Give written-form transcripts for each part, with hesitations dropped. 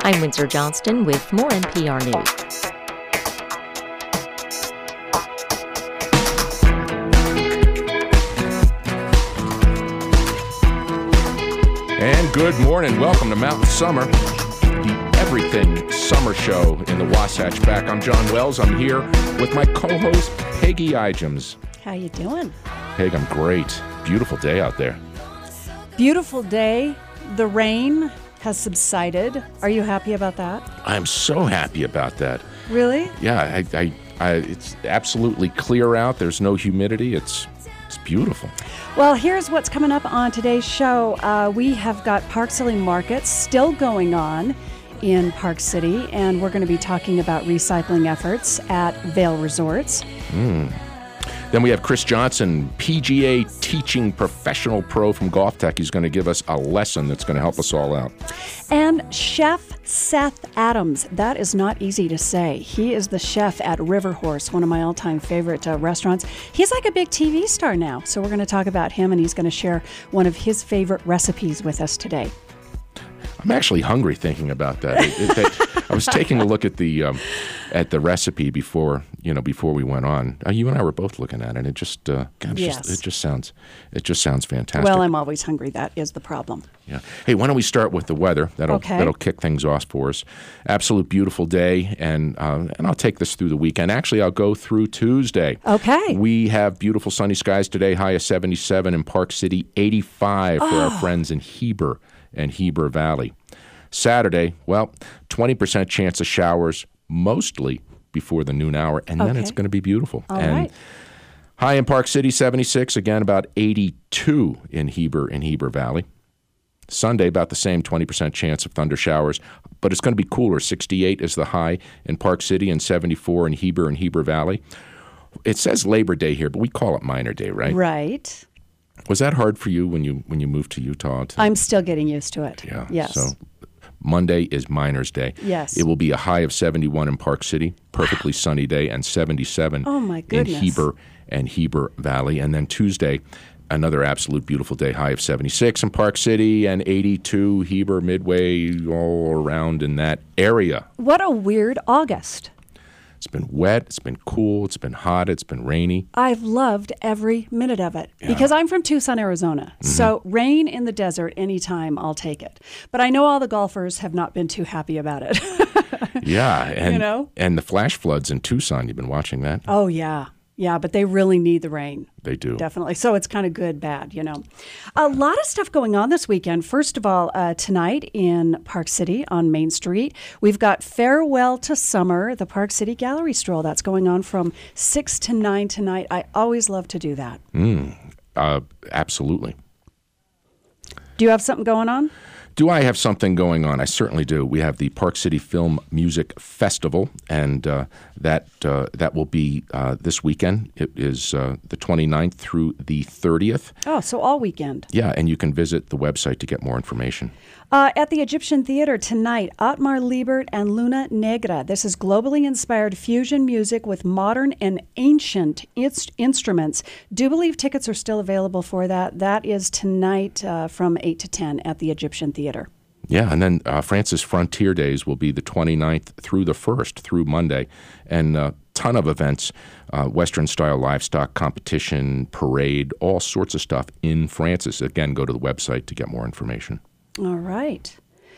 I'm Windsor Johnston with more NPR News. And good morning. Welcome to Mountain Summer, the Everything Summer Show in the Wasatch Back. I'm John Wells. I'm here with my co-host, Peggy Ijems. How you doing? Peg, I'm great. Beautiful day out there. Beautiful day. The rain has subsided. Are you happy about that? I'm so happy about that. Really? Yeah, it's absolutely clear out. There's no humidity. It's beautiful. Well, here's what's coming up on today's show. We have got Park City Market still going on in Park City, and we're going to be talking about recycling efforts at Vail Resorts. Then we have Chris Johnson, PGA teaching professional pro from Golf Tech. He's going to give us a lesson that's going to help us all out. And Chef Seth Adams. That is not easy to say. He is the chef at River Horse, one of my all-time favorite restaurants. He's like a big TV star now, so we're going to talk about him, and he's going to share one of his favorite recipes with us today. I'm actually hungry thinking about that. I was taking a look at the recipe before we went on. You and I were both looking at it. It just it just sounds fantastic. Well, I'm always hungry. That is the problem. Yeah. Hey, why don't we start with the weather? That'll kick things off for us. Absolute beautiful day, and I'll take this through the weekend. Actually, I'll go through Tuesday. Okay. We have beautiful sunny skies today. High of 77 in Park City, 85 for our friends in Heber and Heber Valley. Saturday, 20% chance of showers, mostly before the noon hour, and then it's going to be beautiful. All right. High in Park City, 76, again about 82 in Heber Valley. Sunday, about the same, 20% chance of thunder showers, but it's going to be cooler. 68 is the high in Park City and 74 in Heber Valley. It says Labor Day here, but we call it Minor Day, right? Right. Was that hard for you when you moved to Utah? I'm still getting used to it. Yeah. Yes. So Monday is Miners Day. Yes. It will be a high of 71 in Park City, perfectly sunny day, and 77 in Heber and Heber Valley. And then Tuesday, another absolute beautiful day, high of 76 in Park City and 82 Heber, Midway, all around in that area. What a weird August. It's been wet, it's been cool, it's been hot, it's been rainy. I've loved every minute of it because I'm from Tucson, Arizona. Mm-hmm. So rain in the desert anytime, I'll take it. But I know all the golfers have not been too happy about it. Yeah, and the flash floods in Tucson, you've been watching that? Oh, yeah. Yeah, but they really need the rain. They do. Definitely. So it's kind of good, bad, A lot of stuff going on this weekend. First of all, tonight in Park City on Main Street, we've got Farewell to Summer, the Park City Gallery Stroll. That's going on from 6 to 9 tonight. I always love to do that. Absolutely. Do you have something going on? Do I have something going on? I certainly do. We have the Park City Film Music Festival, and that will be this weekend. It is the 29th through the 30th. Oh, so all weekend. Yeah, and you can visit the website to get more information. At the Egyptian Theater tonight, Otmar Liebert and Luna Negra. This is globally inspired fusion music with modern and ancient instruments. Do believe tickets are still available for that. That is tonight from 8 to 10 at the Egyptian Theater. Yeah, and then Francis Frontier Days will be the 29th through the 1st, through Monday, and a ton of events, Western-style livestock competition, parade, all sorts of stuff in Francis. Again, go to the website to get more information. All right.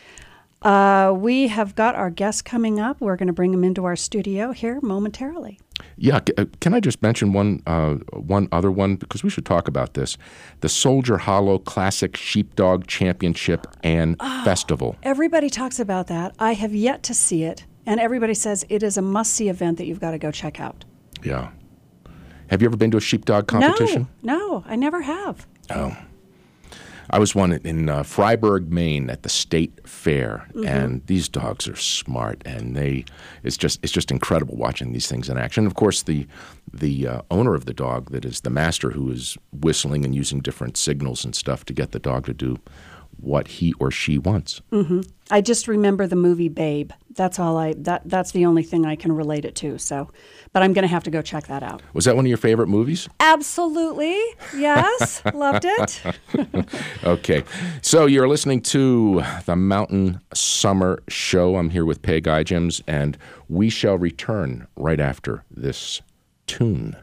We have got our guest coming up. We're going to bring him into our studio here momentarily. Yeah, can I just mention one other one, because we should talk about this. The Soldier Hollow Classic Sheepdog Championship and Festival. Everybody talks about that. I have yet to see it, and everybody says it is a must-see event that you've got to go check out. Yeah. Have you ever been to a sheepdog competition? No, I never have. Oh. I was one in Fryeburg, Maine, at the State Fair, and these dogs are smart, and it's just incredible watching these things in action. Of course, the owner of the dog, that is the master, who is whistling and using different signals and stuff to get the dog to do what he or she wants. Mm-hmm. I just remember the movie Babe. That's all that's the only thing I can relate it to. So, but I'm going to have to go check that out. Was that one of your favorite movies? Absolutely. Yes. Loved it. Okay. So you're listening to the Mountain Summer Show. I'm here with Peg Igems, and we shall return right after this tune.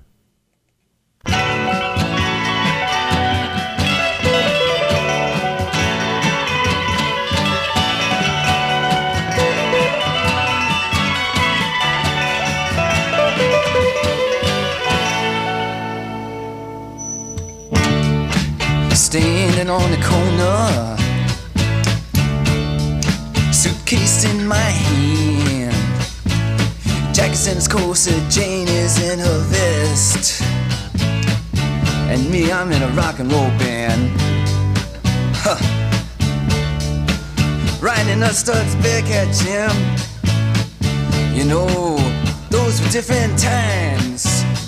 Standing on the corner, suitcase in my hand, Jack's in his corset, Jane is in her vest, and me, I'm in a rock and roll band. Huh. Riding a Studs Bearcat, Jim. You know, those were different times.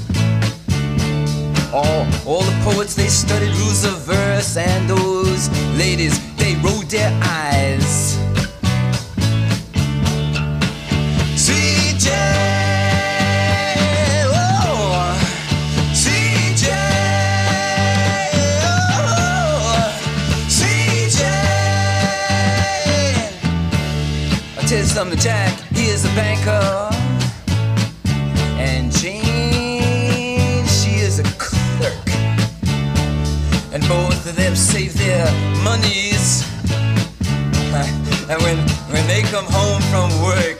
All the poets, they studied rules of verse, and those ladies, they rolled their eyes. CJ, oh, CJ, oh, CJ. I'll tell you something, Jack, he is a banker, and Jane, she is a clerk. And both of them save their monies. And when they come home from work,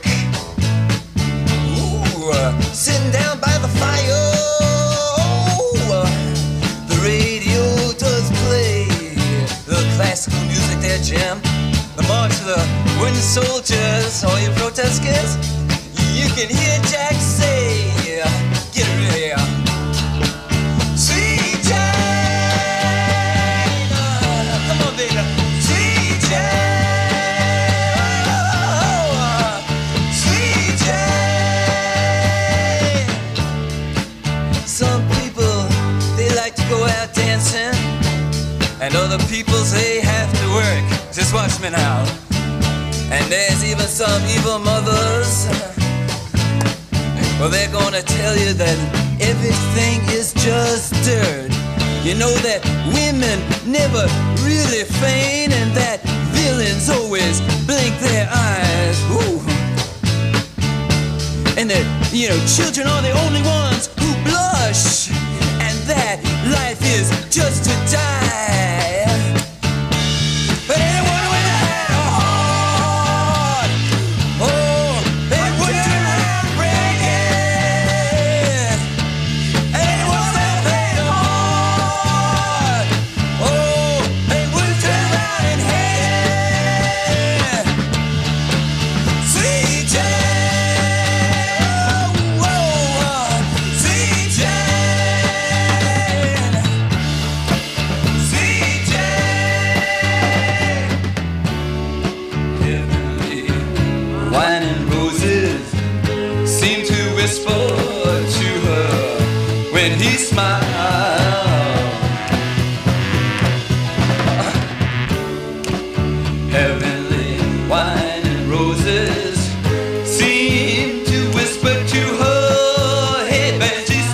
sitting down by the fire, the radio does play the classical music there, Jim. The march of the wooden soldiers, all you protesters, you can hear Jack say, get ready. And other people say have to work. Just watch me now. And there's even some evil mothers. Well, they're gonna tell you that everything is just dirt. You know that women never really faint, and that villains always blink their eyes. Ooh. And that, you know, children are the only ones who blush, and that life is just to die. But anyone with a heart, oh, they wouldn't turn around breaking. Anyone with a heart, oh, they wouldn't turn around and hate. CJ, oh, CJ. Wine and roses seem to whisper to her when he smiled. Heavenly wine and roses seem to whisper to her head when she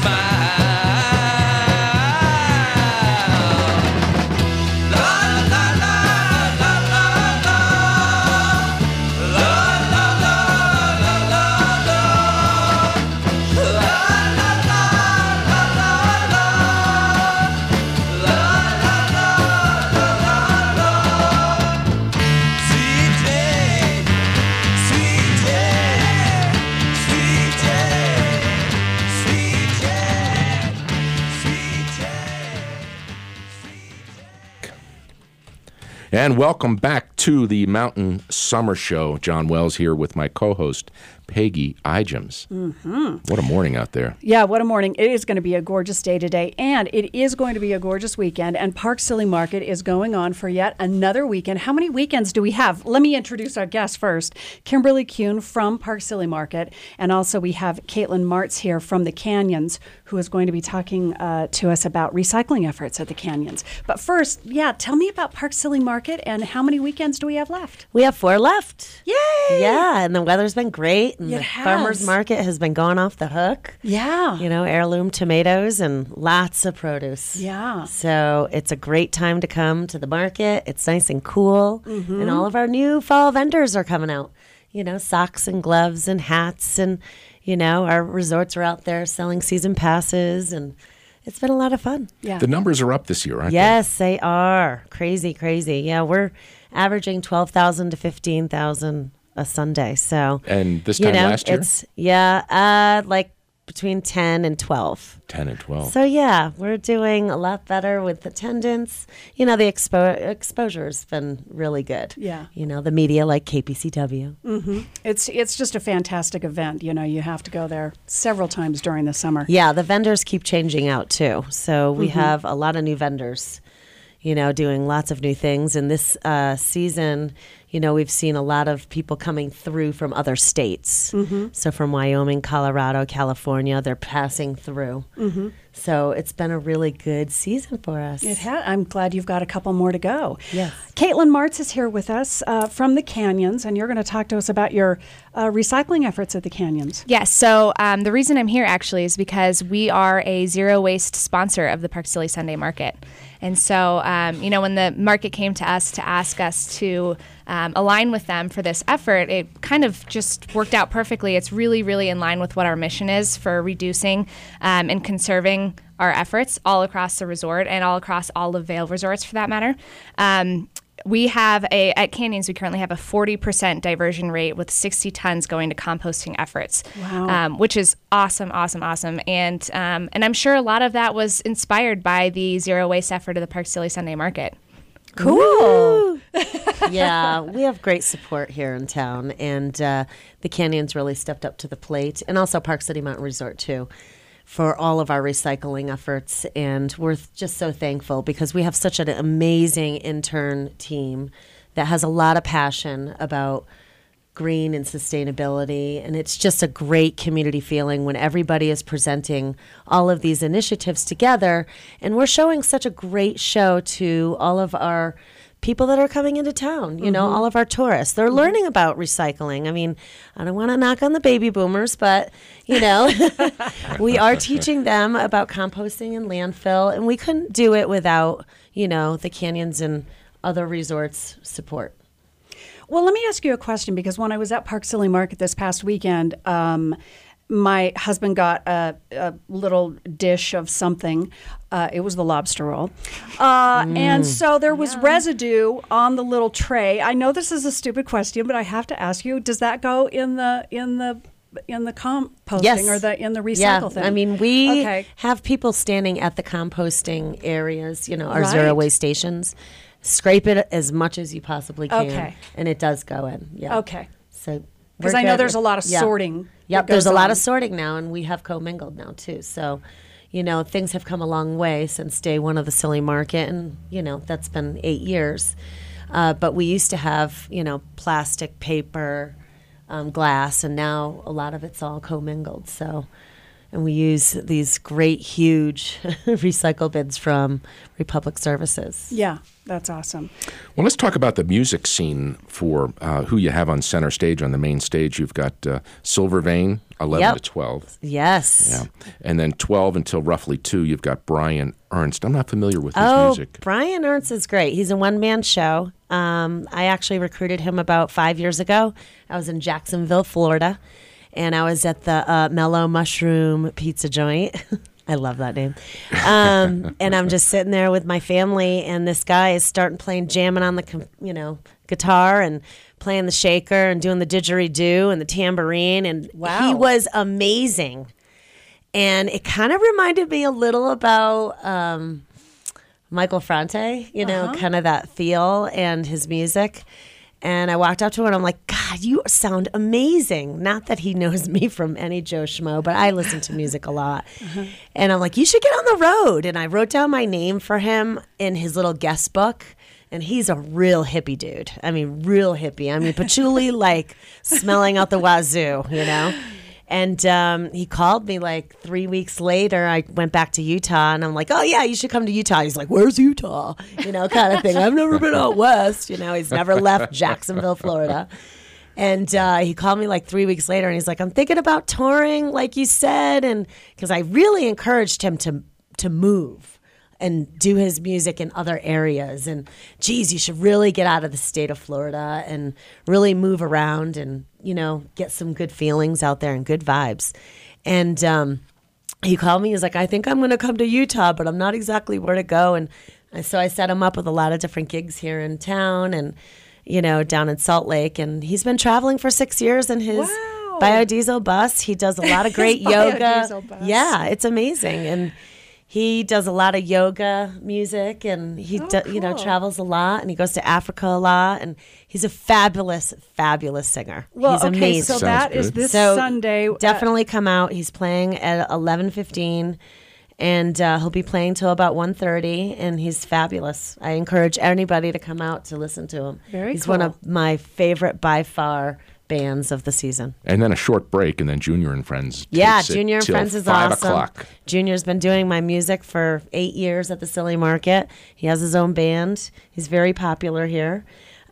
smiled. La la la la la la. And welcome back to the Mountain Summer Show. John Wells here with my co-host, Peggy Igems. What a morning out there. Yeah, what a morning. It is going to be a gorgeous day today, and it is going to be a gorgeous weekend, and Park Silly Market is going on for yet another weekend. How many weekends do we have? Let me introduce our guest first. Kimberly Kuhn from Park Silly Market, and also we have Caitlin Martz here from the Canyons, who is going to be talking to us about recycling efforts at the Canyons. But first, tell me about Park Silly Market and how many weekends do we have left? We have 4 left. Yay! Yeah, and the weather's been great. And It the has. farmer's market has been going off the hook. Yeah. You know, heirloom tomatoes and lots of produce. Yeah. So it's a great time to come to the market. It's nice and cool. And all of our new fall vendors are coming out. You know, socks and gloves and hats. And, you know, our resorts are out there selling season passes. And it's been a lot of fun. Yeah. The numbers are up this year, aren't Yes, they are. Crazy, crazy. Yeah, we're averaging 12,000 to 15,000 a Sunday. So, they? And this time last year? it's like between 10 and 12. 10 and 12. So yeah, we're doing a lot better with attendance. You know, the exposure's been really good. Yeah. You know, the media like KPCW. It's just a fantastic event. You know, you have to go there several times during the summer. Yeah, the vendors keep changing out too. So we have a lot of new vendors, you know, doing lots of new things. And this season, you know, we've seen a lot of people coming through from other states. So from Wyoming, Colorado, California, they're passing through. So it's been a really good season for us. I'm glad you've got a couple more to go. Yes. Caitlin Martz is here with us from the Canyons, and you're going to talk to us about your recycling efforts at the Canyons. Yes. So the reason I'm here actually is because we are a zero waste sponsor of the Park Silly Sunday Market. And so, you know, when the market came to us to ask us to align with them for this effort, it kind of just worked out perfectly. It's really, really in line with what our mission is for reducing and conserving our efforts all across the resort and all across all of Vail resorts for that matter. We have at Canyons, we currently have a 40% diversion rate with 60 tons going to composting efforts. Wow. Which is awesome. And I'm sure a lot of that was inspired by the zero waste effort of the Park Silly Sunday Market. Cool. Yeah, we have great support here in town. And the Canyons really stepped up to the plate. And also Park City Mountain Resort, too, for all of our recycling efforts. And we're just so thankful because we have such an amazing intern team that has a lot of passion about green and sustainability. And it's just a great community feeling when everybody is presenting all of these initiatives together. And we're showing such a great show to all of our people that are coming into town, you know, all of our tourists. They're learning about recycling. I mean, I don't want to knock on the baby boomers, but, you know, we are teaching them about composting and landfill, and we couldn't do it without, you know, the Canyons and other resorts' support. Well, let me ask you a question, because when I was at Park Silly Market this past weekend, my husband got a little dish of something. It was the lobster roll. And so there was residue on the little tray. I know this is a stupid question, but I have to ask you, does that go in the composting Yes. or in the recycle thing? I mean, we Okay. have people standing at the composting areas, you know, our Right. zero waste stations. Scrape it as much as you possibly can. Okay. And it does go in. Yeah. Okay. So Because we're I know good there's a with- lot of yeah. sorting. Yep, that there's a goes lot on. of sorting now, and we have commingled now too. So, you know, things have come a long way since day one of the Silly Market, and you know that's been 8 years. But we used to have, you know, plastic, paper, glass, and now a lot of it's all commingled. So, and we use these great, huge recycle bins from Republic Services. Yeah, that's awesome. Well, let's talk about the music scene for who you have on center stage. On the main stage, you've got Silver Vein, 11 Yep. to 12. Yes. Yeah. And then 12 until roughly 2, you've got Brian Ernst. I'm not familiar with his Oh, music. Brian Ernst is great. He's a one-man show. I actually recruited him about 5 years ago. I was in Jacksonville, Florida, and I was at the Mellow Mushroom Pizza Joint. I love that name. And I'm just sitting there with my family, and this guy is jamming on the guitar and playing the shaker and doing the didgeridoo and the tambourine, and Wow. he was amazing. And it kind of reminded me a little about Michael Franti, kind of that feel and his music. And I walked up to him and I'm like, God, you sound amazing. Not that he knows me from any Joe Schmo, but I listen to music a lot. And I'm like, you should get on the road. And I wrote down my name for him in his little guest book. And he's a real hippie dude. I mean, real hippie. I mean, patchouli, like smelling out the wazoo, you know? And he called me like 3 weeks later. I went back to Utah, and I'm like, oh, yeah, you should come to Utah. He's like, where's Utah? You know, kind of thing. I've never been out west. You know, he's never left Jacksonville, Florida. And he called me like 3 weeks later, and he's like, I'm thinking about touring, like you said. And because I really encouraged him to move and do his music in other areas. And, geez, you should really get out of the state of Florida and really move around and, you know, get some good feelings out there and good vibes. And he called me. He's like, I think I'm going to come to Utah, but I'm not exactly where to go. And so I set him up with a lot of different gigs here in town and, you know, down in Salt Lake. And he's been traveling for 6 years in his biodiesel bus. He does a lot of great yoga. Bus. Yeah, it's amazing. And he does a lot of yoga music, and he you know, travels a lot, and he goes to Africa a lot, and he's a fabulous, fabulous singer. Well, he's okay, amazing. so Sounds that is good. this So Sunday. definitely come out. He's playing at 11:15, and he'll be playing till about 1:30, and he's fabulous. I encourage anybody to come out to listen to him. Very He's cool. one of my favorite by far bands of the season. And then a short break, and then Junior and Friends. Yeah, takes it Junior and till Friends is 5 awesome. o'clock. Junior's been doing my music for 8 years at the Silly Market. He has his own band. He's very popular here.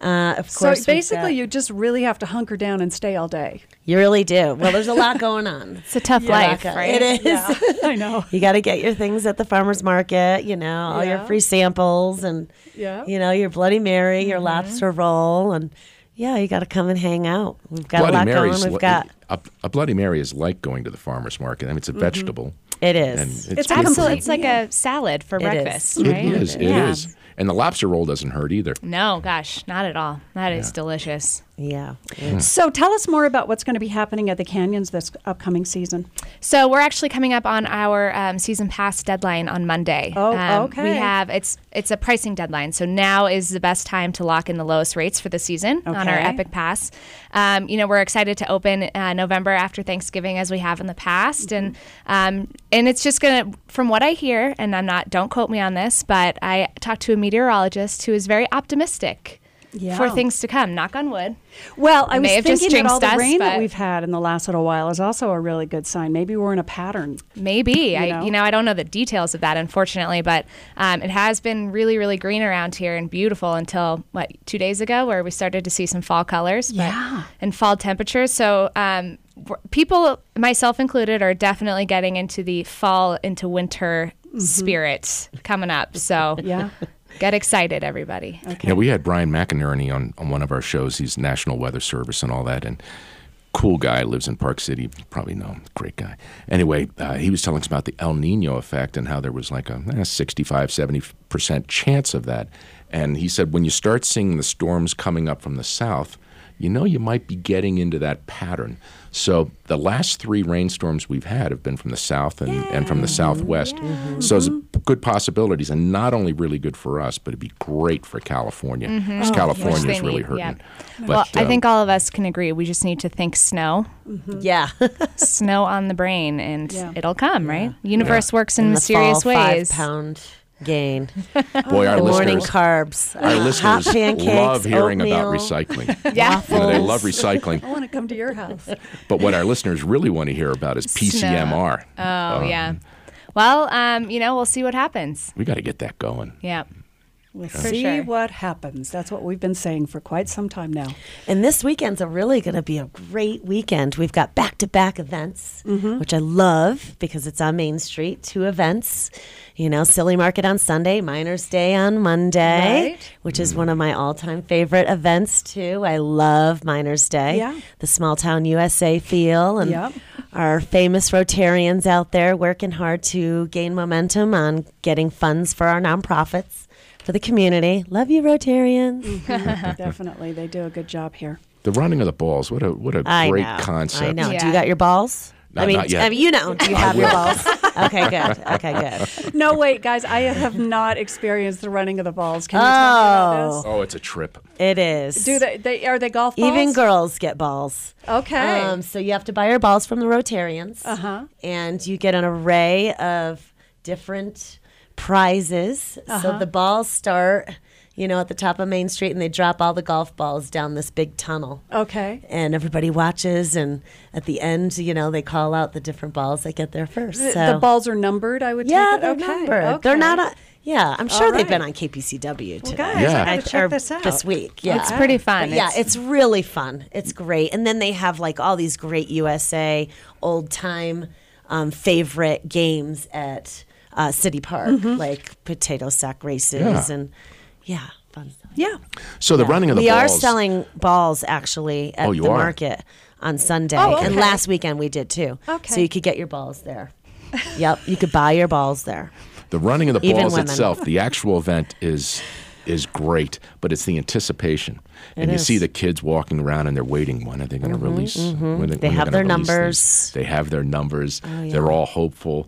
Of So course, basically, you just really have to hunker down and stay all day. you really do. Well, there's a lot going on. It's a tough life, Rebecca. right? It is. I know. You got to get your things at the farmer's market, you know, all your Yeah. free samples and, Yeah. you know, your Bloody Mary, your lobster roll. And, yeah, you got to come and hang out. We've got a lot going. We've got, a Bloody Mary is like going to the farmer's market. I mean, it's a vegetable. it And is. it's It's good for Absolutely. you. It's like a salad for It breakfast, is. right? It is. It is. Yeah. And the lobster roll doesn't hurt either. No, gosh, not at all. That is delicious. Yeah. So tell us more about what's going to be happening at the Canyons this upcoming season. So we're actually coming up on our season pass deadline on Monday. Oh, okay. We have it's a pricing deadline, so now is the best time to lock in the lowest rates for the season on our Okay. Epic Pass. You know, we're excited to open November after Thanksgiving as we have in the past, and it's just gonna, from what I hear, and don't quote me on this, but I talked to a meteorologist who is very optimistic. Yeah. For things to come, knock on wood. Well, I May was have just thinking that all the jinxed us, rain that but- we've had in the last little while is also a really good sign. Maybe we're in a pattern. Maybe. know? I don't know the details of that, unfortunately, but it has been really, really green around here and beautiful until, 2 days ago, where we started to see some fall colors and fall temperatures. So people, myself included, are definitely getting into the fall into winter spirit coming up. So Yeah. get excited, everybody. You know, we had Brian McInerney on one of our shows. He's National Weather Service and all that, and cool guy, lives in Park City. You probably know him, great guy. Anyway, he was telling us about the El Nino effect and how there was like a 65, 70% chance of that. And he said when you start seeing the storms coming up from the south, you know you might be getting into that pattern. So the last 3 rainstorms we've had have been from the south and from the southwest. So there's good possibilities, and not only really good for us, but it'd be great for California, because California Which is they really need, hurting. yeah. But, Well, I think all of us can agree. We just need to think snow, Yeah. snow on the brain, and Yeah. it'll come, right? Universe works in In the mysterious fall, ways. 5-pound gain. boy, our The morning listeners, carbs. our Hot listeners pancakes, love hearing oatmeal. about recycling. Yeah. You know, they love recycling. I want to come to your house. But what our listeners really want to hear about is PCMR. Oh, yeah. Well, we'll see what happens. We got to get that going. Yeah. We'll For see sure. what happens. That's what we've been saying for quite some time now. And this weekend's really going to be a great weekend. We've got back-to-back events, which I love because it's on Main Street. 2 events. You know, Silly Market on Sunday, Miners Day on Monday, Right. which is one of my all-time favorite events, too. I love Miners Day. Yeah. The small-town USA feel. And Yep. our famous Rotarians out there working hard to gain momentum on getting funds for our nonprofits. For the community. Love you, Rotarians. Definitely. They do a good job here. The running of the balls, what a I great know. concept. I know. Do Yeah. you got your balls? Not yet. Do you have your balls? Okay, good. No, wait, guys, I have not experienced the running of the balls. Can you tell me about this? Oh, it's a trip. It is. Do are they golf balls? Even girls get balls. Okay. So you have to buy your balls from the Rotarians. Uh-huh. And you get an array of different prizes. So the balls start, at the top of Main Street, and they drop all the golf balls down this big tunnel. Okay. And everybody watches, and at the end, they call out the different balls that get there first. The balls are numbered, I would take it? they're Okay. numbered. Okay. They're not I'm sure All they've right. been on KPCW today. Guys, Yeah. I gotta check this out. This week. Yeah. It's pretty fun. But it's really fun. It's great. And then they have like all these great USA old time favorite games at City Park, like potato sack races and fun stuff. Yeah. So the running of the We balls. are selling balls actually at you the are? market on Sunday. Oh, okay. And last weekend we did too. Okay. So you could get your balls there. Yep. You could buy your balls there. The running of the Even balls women. itself, the actual event is great, but it's the anticipation. And you is. see the kids walking around and they're waiting. When are they going to release? When They they're have gonna their release these? numbers. They have their numbers. yeah. They're all hopeful.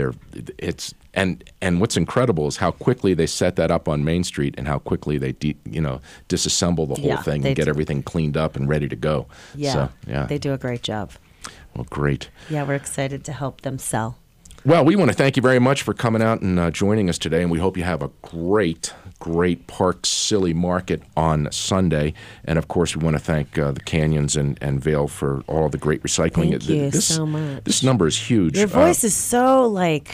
And what's incredible is how quickly they set that up on Main Street and how quickly they disassemble the whole Yeah, thing they and get do. everything cleaned up and ready to go. Yeah. So, yeah. They do a great job. Well, great. Yeah, we're excited to help them sell. Well, we want to thank you very much for coming out and joining us today, and we hope you have a great Park Silly Market on Sunday. And, of course, we want to thank the Canyons and Vail for all the great recycling. Thank you so much. This number is huge. Your voice is so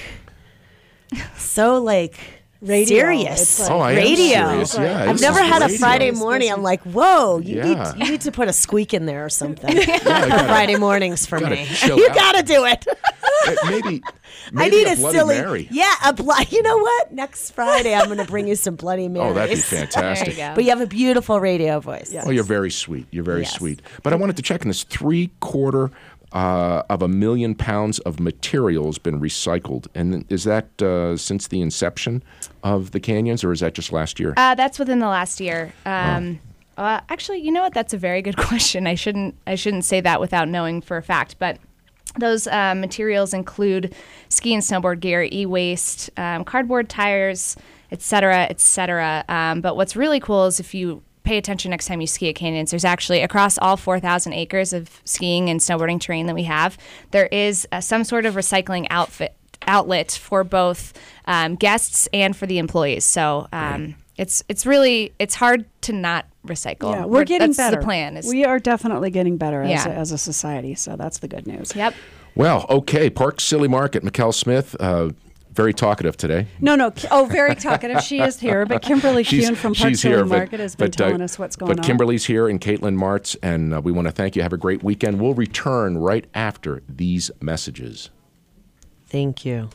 Radio. serious. It's like- Oh, I am radio. serious. Yeah, I've this never is had a radio. Friday morning. I'm like, whoa, you Yeah. need to put a squeak in there or something for gotta- Friday mornings for gotta me. chill You out. got to do it. Maybe I need a a Bloody silly. Mary. Yeah, you know what? Next Friday, I'm going to bring you some Bloody Marys. Oh, that'd be There fantastic. you go. But you have a beautiful radio voice. Oh, you're very sweet. You're very Yes. sweet. But I wanted to check on this 3/4 of 1 million pounds of materials been recycled. And is that since the inception of the Canyons, or is that just last year? That's within the last year. Actually, you know what? That's a very good question. I shouldn't say that without knowing for a fact. But those materials include ski and snowboard gear, e-waste, cardboard tires, et cetera, et cetera. But what's really cool is if you pay attention next time you ski at Canyons, there's actually across all 4,000 acres of skiing and snowboarding terrain that we have, there is some sort of recycling outlet for both guests and for the employees. So it's hard to not recycle. Yeah, we're getting that's better. The plan. We are definitely getting better as Yeah. a society, so that's the good news. Yep. Well, okay. Park Silly Market. Mikkel Smith, very talkative today. No. Oh, very talkative. She is here, but Kimberly Kuhn from Park Silly but- Market has been but, telling us what's going on. But Kimberly's here and Caitlin Martz, and we want to thank you. Have a great weekend. We'll return right after these messages. Thank you.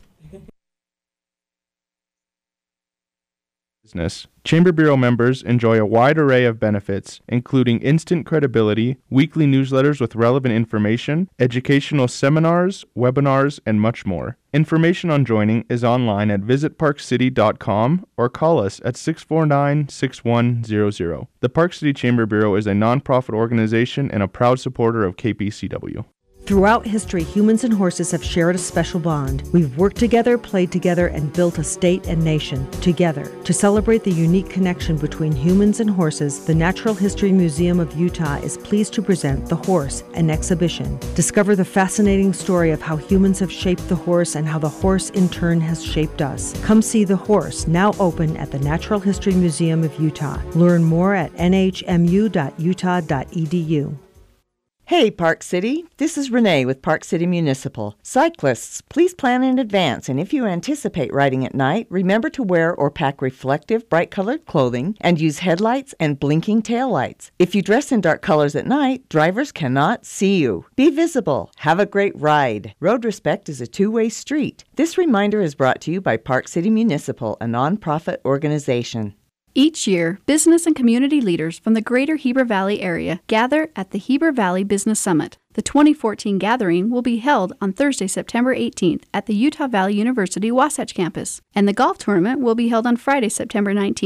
Business. Chamber Bureau members enjoy a wide array of benefits, including instant credibility, weekly newsletters with relevant information, educational seminars, webinars, and much more. Information on joining is online at visitparkcity.com or call us at 649-6100. The Park City Chamber Bureau is a nonprofit organization and a proud supporter of KPCW. Throughout history, humans and horses have shared a special bond. We've worked together, played together, and built a state and nation together. To celebrate the unique connection between humans and horses, the Natural History Museum of Utah is pleased to present The Horse, an exhibition. Discover the fascinating story of how humans have shaped the horse and how the horse in turn has shaped us. Come see The Horse, now open at the Natural History Museum of Utah. Learn more at nhmu.utah.edu. Hey, Park City. This is Renee with Park City Municipal. Cyclists, please plan in advance, and if you anticipate riding at night, remember to wear or pack reflective, bright-colored clothing and use headlights and blinking taillights. If you dress in dark colors at night, drivers cannot see you. Be visible. Have a great ride. Road respect is a two-way street. This reminder is brought to you by Park City Municipal, a nonprofit organization. Each year, business and community leaders from the greater Heber Valley area gather at the Heber Valley Business Summit. The 2014 gathering will be held on Thursday, September 18th at the Utah Valley University Wasatch campus, and the golf tournament will be held on Friday, September 19th.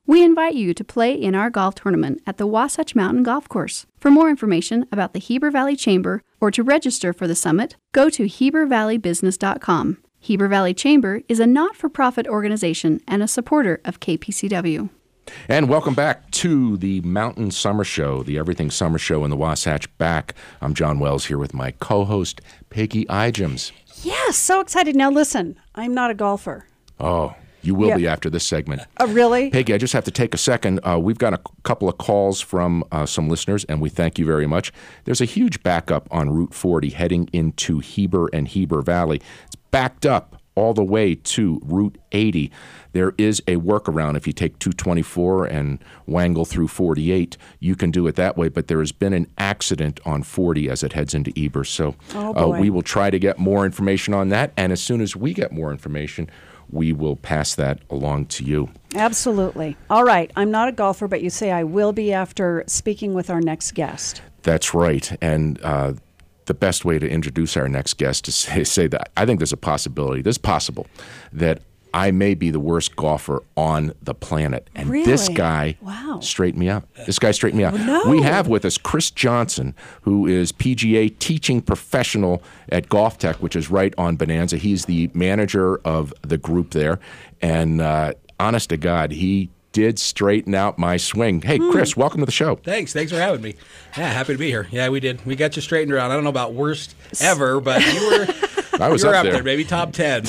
We invite you to play in our golf tournament at the Wasatch Mountain Golf Course. For more information about the Heber Valley Chamber or to register for the summit, go to HeberValleyBusiness.com. Heber Valley Chamber is a not-for-profit organization and a supporter of KPCW. And welcome back to the Mountain Summer Show, the Everything Summer Show in the Wasatch Back. I'm John Wells here with my co-host, Peggy Igems. Yes, so excited. Now listen, I'm not a golfer. Oh, you will be after this segment. Really? Peggy, I just have to take a second. We've got a couple of calls from some listeners, and we thank you very much. There's a huge backup on Route 40 heading into Heber and Heber Valley. It's backed up all the way to Route 80. There is a workaround. If you take 224 and wangle through 48, you can do it that way. But there has been an accident on 40 as it heads into Heber. So we will try to get more information on that. And as soon as we get more information, we will pass that along to you. Absolutely. All right. I'm not a golfer, but you say I will be after speaking with our next guest. That's right. And the best way to introduce our next guest is say that I think there's a possibility, this is possible, that I may be the worst golfer on the planet. And this guy straightened me out. This guy straightened me out. No. We have with us Chris Johnson, who is PGA teaching professional at Golf Tech, which is right on Bonanza. He's the manager of the group there. And honest to God, he did straighten out my swing. Hey, Chris, welcome to the show. Thanks for having me. Yeah, happy to be here. Yeah, we did. We got you straightened around. I don't know about worst ever, but you were... I was up up there, maybe top 10.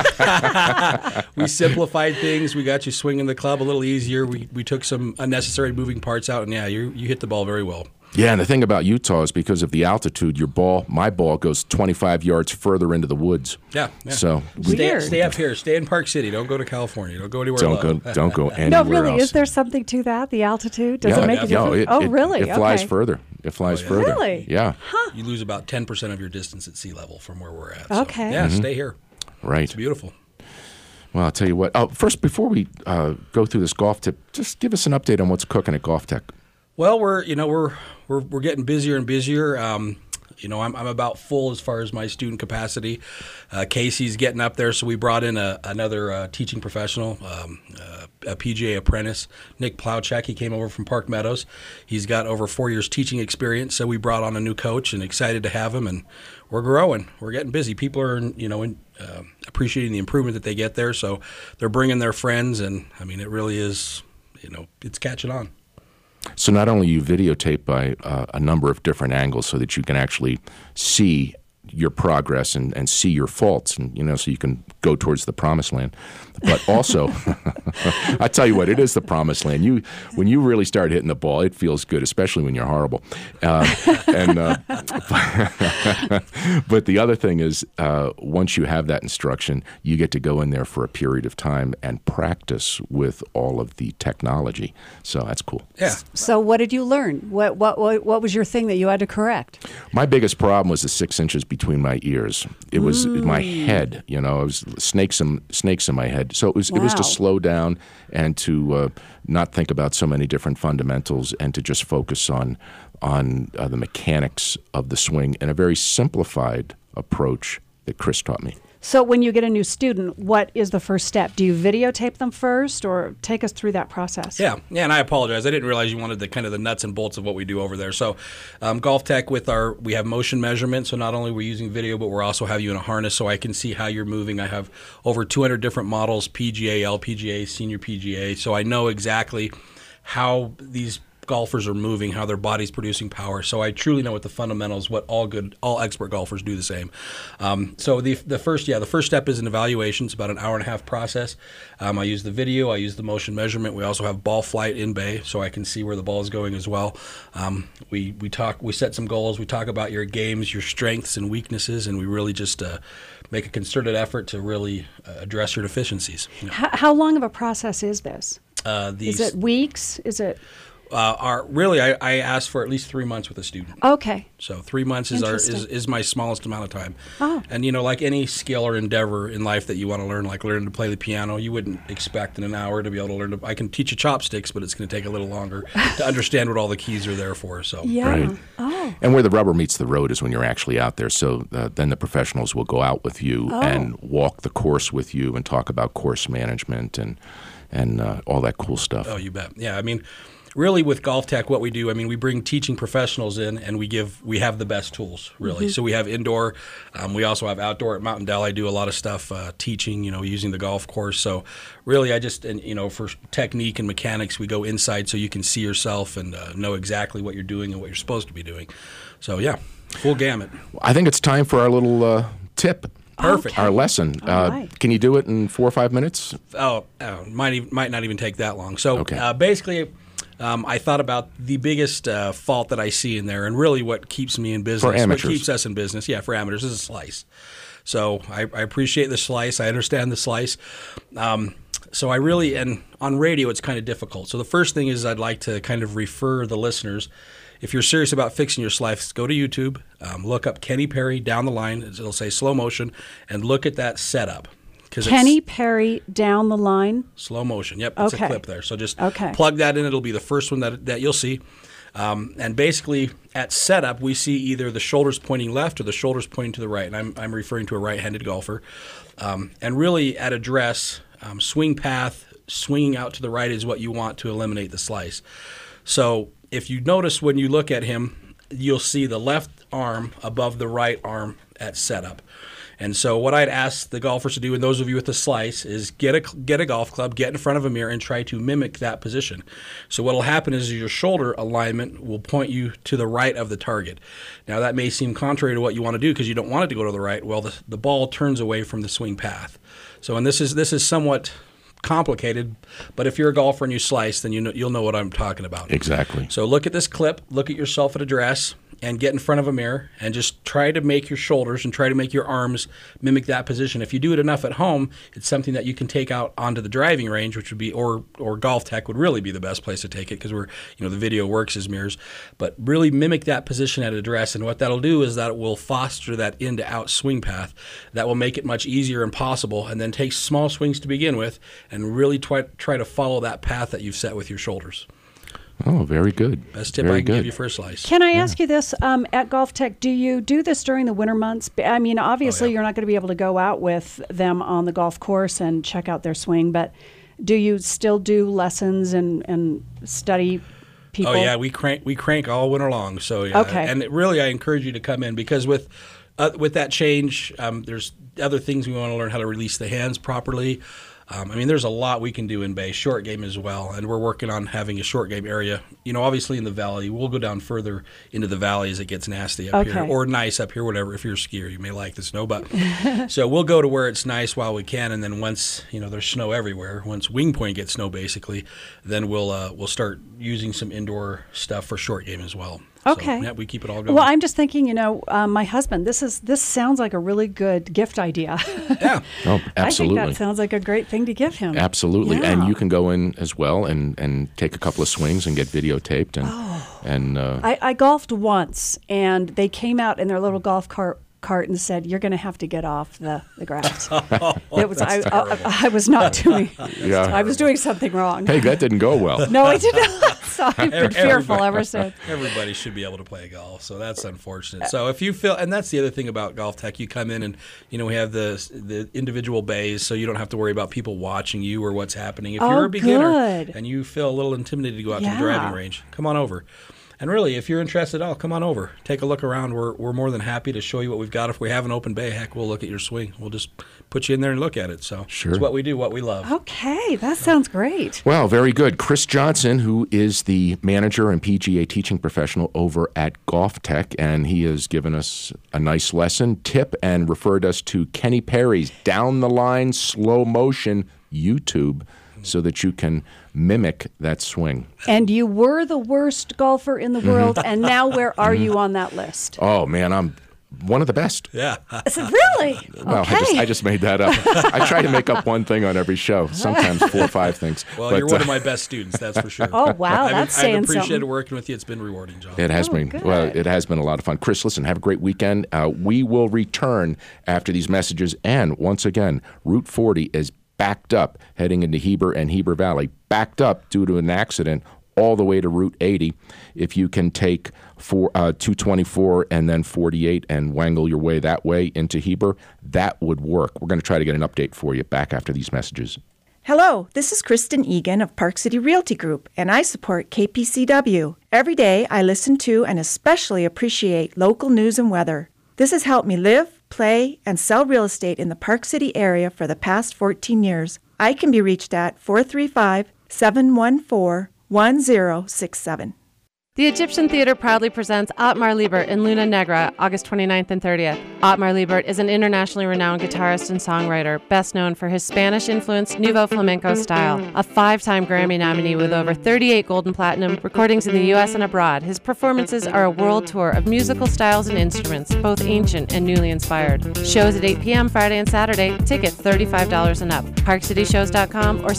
But we simplified things. We got you swinging the club a little easier. We took some unnecessary moving parts out, and you hit the ball very well. Yeah, and the thing about Utah is because of the altitude, my ball goes 25 yards further into the woods. Yeah. So stay up here. Stay in Park City. Don't go to California. Don't go anywhere low. Don't go anywhere No, really, else. Is there something to that? The altitude? Does it make a difference? Really? It flies further. It flies further. Really? Yeah. Huh. You lose about 10% of your distance at sea level from where we're at. So, Okay. Yeah, stay here. Right. It's beautiful. Well, I'll tell you what. First, before we go through this golf tip, just give us an update on what's cooking at Golf Tech. Well, we're getting busier and busier. I'm about full as far as my student capacity. Casey's getting up there, so we brought in another teaching professional, a PGA apprentice, Nick Plowchek. He came over from Park Meadows. He's got over 4 years teaching experience, so we brought on a new coach and excited to have him. And we're growing. We're getting busy. People are, appreciating the improvement that they get there, so they're bringing their friends, and it really is, it's catching on. So not only you videotape by a number of different angles so that you can actually see your progress and see your faults, and so you can go towards the promised land. But also, I tell you what, it is the promised land. When you really start hitting the ball, it feels good, especially when you're horrible. But the other thing is, once you have that instruction, you get to go in there for a period of time and practice with all of the technology. So that's cool. Yeah. So what did you learn? What was your thing that you had to correct? My biggest problem was the 6 inches between my ears. It was my head. It was snakes in my head. So it was to slow down and to not think about so many different fundamentals and to just focus on the mechanics of the swing in a very simplified approach that Chris taught me. So when you get a new student, what is the first step? Do you videotape them first, or take us through that process? Yeah, and I apologize. I didn't realize you wanted the nuts and bolts of what we do over there. So Golf Tech, we have motion measurement, so not only are we using video, but we're also have you in a harness so I can see how you're moving. I have over 200 different models, PGA, LPGA, Senior PGA, so I know exactly how these golfers are moving, how their body's producing power. So I truly know what the fundamentals, what all expert golfers do the same. So the first step is an evaluation. It's about an hour and a half process. I use the video, I use the motion measurement. We also have ball flight in bay, so I can see where the ball is going as well. We set some goals. We talk about your games, your strengths and weaknesses, and we really just make a concerted effort to really address your deficiencies. How long of a process is this? Is it weeks? Is it? I ask for at least 3 months with a student. Okay. So 3 months is my smallest amount of time. Oh. And like any skill or endeavor in life that you want to learn, like learning to play the piano, you wouldn't expect in an hour to be able to learn. I can teach you chopsticks, but it's going to take a little longer to understand what all the keys are there for. So yeah. Right. Oh. And where the rubber meets the road is when you're actually out there. So then the professionals will go out with you and walk the course with you and talk about course management and and all that cool stuff. Oh, you bet. Yeah, I mean, really with Golf Tech, what we do, I mean, we bring teaching professionals in, and we have the best tools, really. So we have indoor. We also have outdoor at Mountain Dell. I do a lot of stuff teaching, using the golf course. So really, for technique and mechanics, we go inside so you can see yourself and know exactly what you're doing and what you're supposed to be doing. So, yeah, full gamut. I think it's time for our little tip. Perfect. Our lesson. Right. Can you do it in 4 or 5 minutes? Might not even take that long. So Okay. basically, I thought about the biggest fault that I see in there, and really what keeps me in business, For amateurs. what keeps us in business, for amateurs, is a slice. So I appreciate the slice. I understand the slice. So I really, and on radio, it's kind of difficult. So the first thing is I'd like to kind of refer the listeners. If you're serious about fixing your slice, go to YouTube, look up Kenny Perry down the line. It'll say slow motion, and look at that setup. Kenny Perry down the line. Slow motion. Yep, it's Okay. a clip there. So just Okay. plug that in. It'll be the first one that you'll see. And basically, at setup, we see either the shoulders pointing left or the shoulders pointing to the right. And I'm referring to a right-handed golfer. And really, at address, swing path, swinging out to the right is what you want to eliminate the slice. So if you notice when you look at him, you'll see the left arm above the right arm at setup. And so what I'd ask the golfers to do, and those of you with the slice, is get a golf club, get in front of a mirror, and try to mimic that position. So what will happen is your shoulder alignment will point you to the right of the target. Now that may seem contrary to what you want to do because you don't want it to go to the right. Well, the ball turns away from the swing path. So, and this is somewhat complicated, but if you're a golfer and you slice, then you'll know what I'm talking about. Exactly. So look at this clip, look at yourself at address, and get in front of a mirror and just try to make your shoulders and try to make your arms mimic that position. If you do it enough at home, it's something that you can take out onto the driving range, which would be, or Golf Tech would really be the best place to take it because the video works as mirrors. But really mimic that position at address, and what that'll do is that it will foster that in to out swing path. That will make it much easier and possible, and then take small swings to begin with and really try to follow that path that you've set with your shoulders. Oh, very good. Best tip Very I can good. give you for a slice. Can I ask you this? At Golf Tech, do you do this during the winter months? I mean, obviously, you're not going to be able to go out with them on the golf course and check out their swing, but do you still do lessons and study people? Oh yeah, we crank all winter long. So yeah, Okay. And really, I encourage you to come in because with that change, there's other things we want to learn how to release the hands properly. There's a lot we can do in Bay, short game as well, and we're working on having a short game area. Obviously in the valley, we'll go down further into the valley as it gets nasty up here, or nice up here, whatever. If you're a skier, you may like the snow, but so we'll go to where it's nice while we can, and then once there's snow everywhere, once Wing Point gets snow basically, then we'll start using some indoor stuff for short game as well. Okay. So, yeah, we keep it all going. Well, I'm just thinking, my husband, this sounds like a really good gift idea. Yeah. Oh, absolutely. I think that sounds like a great thing to give him. Absolutely. Yeah. And you can go in as well and take a couple of swings and get videotaped. I golfed once, and they came out in their little golf cart and said, "You're going to have to get off the grass." It was I was not doing. Yeah. I was doing something wrong. Hey, that didn't go well. No, I did not. So I've been fearful ever since. Everybody should be able to play golf, so that's unfortunate. So if you feel, and that's the other thing about Golf Tech, you come in and we have the individual bays, so you don't have to worry about people watching you or what's happening. If you're a beginner good. and you feel a little intimidated to go out to the driving range, come on over. And really, if you're interested at all, come on over. Take a look around. We're more than happy to show you what we've got. If we have an open bay, heck, we'll look at your swing. We'll just put you in there and look at it. So Sure. It's what we do, what we love. Okay, that sounds great. Well, very good. Chris Johnson, who is the manager and PGA teaching professional over at Golf Tech, and he has given us a nice lesson, tip, and referred us to Kenny Perry's Down the Line Slow Motion YouTube so that you can mimic that swing. And you were the worst golfer in the world, and now where are you on that list? Oh, man, I'm one of the best. Yeah. Really? Well, Okay. I just made that up. I try to make up one thing on every show, sometimes 4 or 5 things. Well, you're one of my best students, that's for sure. Oh, wow, that's saying I've appreciated something. working with you. It's been rewarding, John. It has been. good. Well, it has been a lot of fun. Chris, listen, have a great weekend. We will return after these messages. And once again, Route 40 is backed up heading into Heber and Heber Valley, backed up due to an accident all the way to Route 80. If you can take 224 and then 48 and wangle your way that way into Heber, that would work. We're going to try to get an update for you back after these messages. Hello, this is Kristen Egan of Park City Realty Group, and I support KPCW. Every day, I listen to and especially appreciate local news and weather. This has helped me live, play, and sell real estate in the Park City area for the past 14 years. I can be reached at 435-714-1067. The Egyptian Theater proudly presents Otmar Liebert in Luna Negra, August 29th and 30th. Otmar Liebert is an internationally renowned guitarist and songwriter, best known for his Spanish-influenced Nouveau Flamenco style. A 5-time Grammy nominee with over 38 gold and platinum recordings in the U.S. and abroad, his performances are a world tour of musical styles and instruments, both ancient and newly inspired. Shows at 8 p.m. Friday and Saturday, tickets $35 and up. ParkCityShows.com or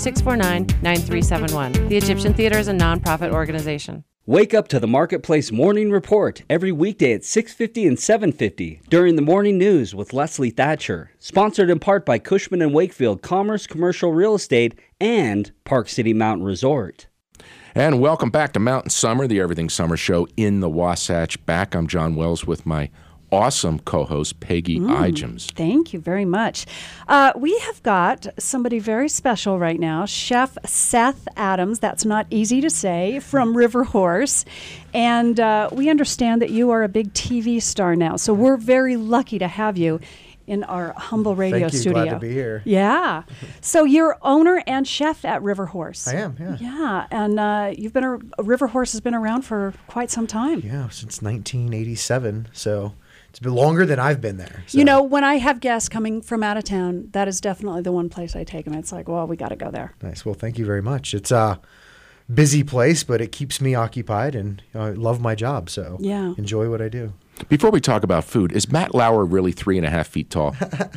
649-9371. The Egyptian Theater is a non-profit organization. Wake up to the Marketplace Morning Report every weekday at 6:50 and 7:50 during the morning news with Leslie Thatcher. Sponsored in part by Cushman & Wakefield Commerce Commercial Real Estate and Park City Mountain Resort. And welcome back to Mountain Summer, the Everything Summer Show in the Wasatch. Back, I'm John Wells with my awesome co-host, Peggy Igems. Thank you very much. We have got somebody very special right now, Chef Seth Adams. That's not easy to say, from River Horse. And we understand that you are a big TV star now. So we're very lucky to have you in our humble radio studio. Glad to be here. Yeah. So you're owner and chef at River Horse. I am, yeah. Yeah, and you've been River Horse has been around for quite some time. Yeah, since 1987. So it's been longer than I've been there. So. You know, when I have guests coming from out of town, that is definitely the one place I take them. It's like, well, we got to go there. Nice. Well, thank you very much. It's a busy place, but it keeps me occupied, and I love my job. So enjoy what I do. Before we talk about food, is Matt Lauer really 3.5 feet tall?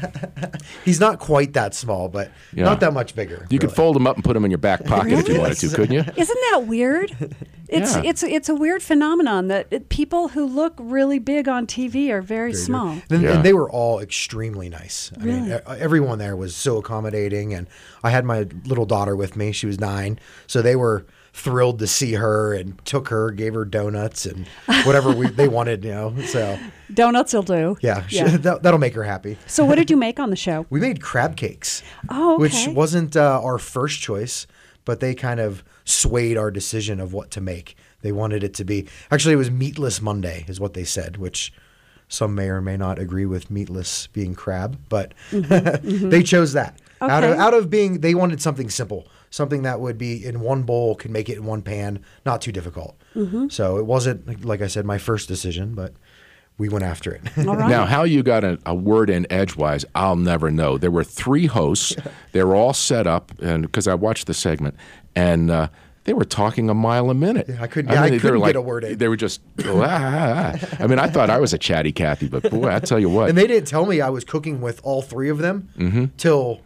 He's not quite that small, but not that much bigger. You could fold him up and put him in your back pocket if you wanted to, couldn't you? Isn't that weird? It's a weird phenomenon that people who look really big on TV are very small. And they were all extremely nice. Really? I mean, everyone there was so accommodating, and I had my little daughter with me. She was 9, so they were thrilled to see her and took her, gave her donuts and whatever they wanted, so donuts will do. Yeah. That'll make her happy. So what did you make on the show? We made crab cakes. Oh, okay. Which wasn't our first choice, but they kind of swayed our decision of what to make. They wanted it to be, actually it was Meatless Monday is what they said, which some may or may not agree with meatless being crab, but they chose that. Okay. Out of being, they wanted something simple. Something that would be in one bowl, could make it in one pan, not too difficult. So it wasn't, like I said, my first decision, but we went after it. All right. Now, how you got a word in edgewise, I'll never know. There were 3 hosts. They were all set up, and because I watched the segment, and they were talking a mile a minute. Yeah, I couldn't get a word in. They were just, I mean, I thought I was a chatty Cathy, but boy, I tell you what. And they didn't tell me I was cooking with all 3 of them till